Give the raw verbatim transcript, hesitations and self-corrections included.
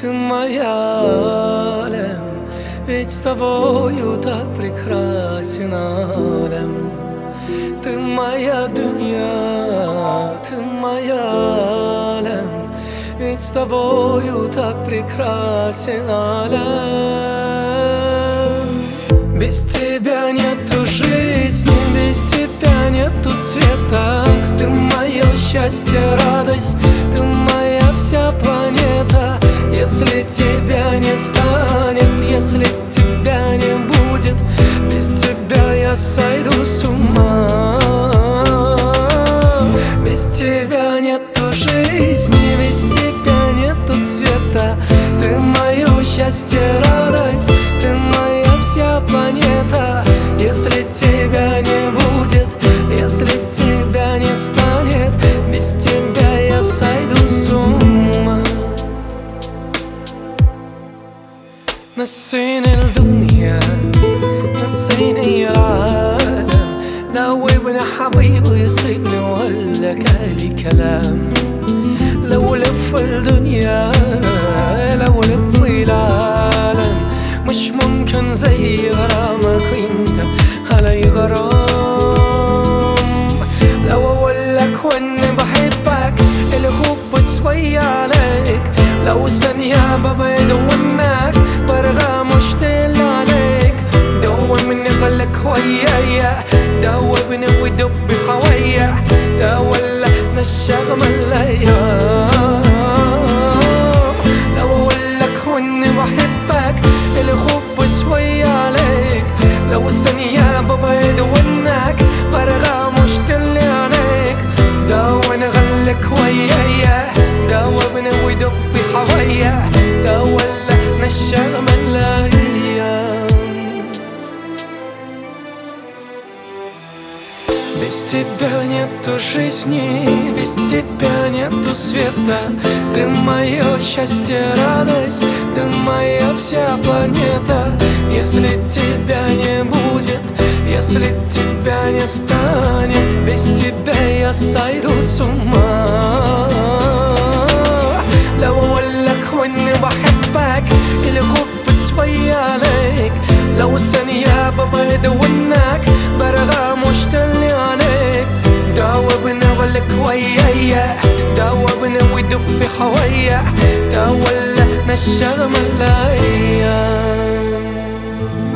Ты моя, Лем, ведь с тобою так прекрасен алем. Ты моя дунья, ты моя, Лем, ведь с тобою так прекрасен алем. Без тебя нету жизни, без тебя нету света. Ты мое счастье, радость, ты моя вся планета. Если тебя не станет, если тебя не будет, без тебя я сойду с ума. Без тебя нету жизни, без тебя нету света. Ты мое счастье, радость, ты моя вся планета. Если тебя не будет, если тебя не станет, без тебя я сойду с ума. نسيني الدنيا نسيني العالم، دوبني حبيبي يصيبني ولا قالي كلام. لو لف الدنيا لو لف العالم مش ممكن زي غرامك انت علي غرام. لو اقولك واني بحبك الحب شوية عليك، لو ثانية ببعد عنك برغى مشتاق عليك. دوبني خليك ويايا، دوبني ودب حوايا، تولى نشغم الليالي. لو اقولك واني بحبك الحب شوية عليك، لو ثانية ببعد عنك برغى مشتاق عليك. دوبني خليك ويايا، دوبني ودب حوايا، تولى نشغم الليالي. Без тебя нету жизни, без тебя нету света. Ты мое счастье, радость, ты моя вся планета. Если тебя не будет, если тебя не станет, без тебя я сойду с ума. لو اقولك واني بحبك الحب شوية عليك، لو ثانية ببعد عنك برغى مشتاق عليك. دوبني خليك ويايا، دوبني ودب حوايا، تولى نشغم الليالي.